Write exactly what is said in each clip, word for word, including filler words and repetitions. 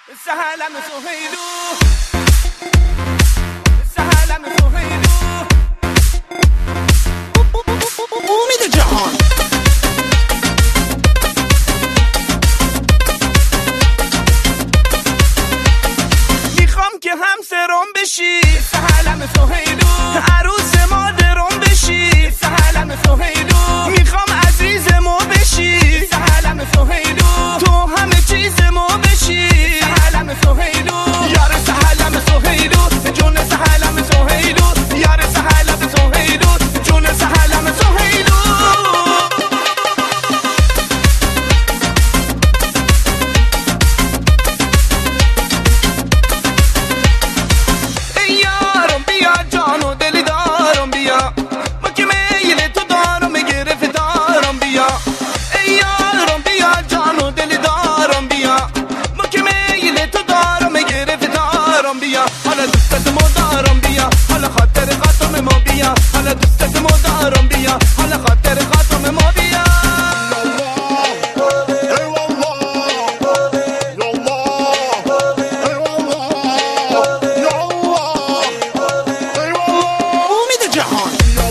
سهلم سهیلو سهلم سهیلو امید جهان میخوام که همسرم بشی سهلم سهیلو عروس مادرم بشی سهلم سهیلو میخوام عزیز ما بشی سهلم سهیلو تو همه چیز ما بشی سهلم سهیلو یار سهلم سهیلو جون سهلم سهیلو یار سهلم سهیلو جون سهلم سهیلو ای یارم بیا جان و دل دارم بیا ما که میل تو دارم گرفتارم بیا ای یارم بیا جان و دل دارم بیا ما که میل تو دارم گرفتارم بیا حالا دوستت ما دارم بیا حالا خاطر خاتم ما بیا حالا دوستت ما دارم بیا حالا خاطر خاتم ما بیا امید جهان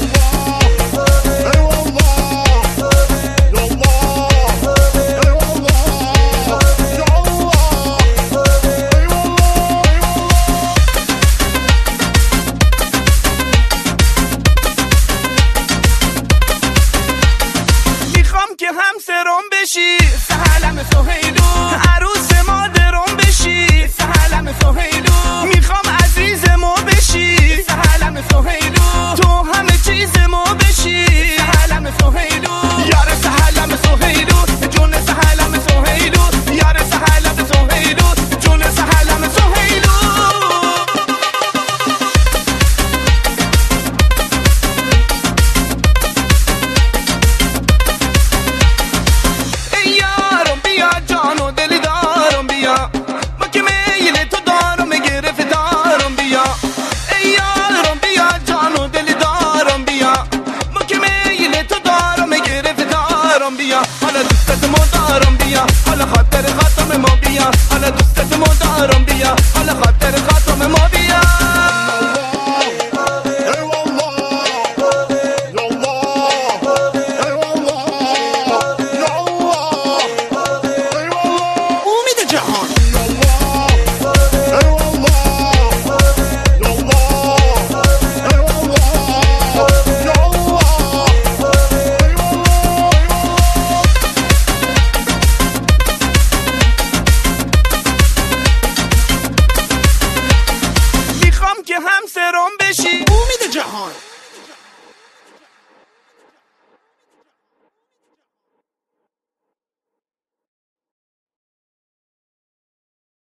که همسرم بشی سهلم سهیلو عروس مادرم بشی سهلم سهیلو میخوام عزیز ما بشی سهلم سهیلو تو همه چیز ما بشی سهلم سهیلو یار سهلم سهیلو جون سهلم سهیلو یار سهلم سهیلو جون سهلم سهیلو ما که میل تو دارم گرفتارم بیا ای یارم بیا جان و دل دارم بیا ما که میل تو دارم گرفتارم بیا حالا دوستت ما دارم بیا حالا خاطر خاتم ما بیا حالا دوستت ما دارم بیا حالا خاطر خاتم ما بیا امید جهان میخوام که همسرم بشی امید جهان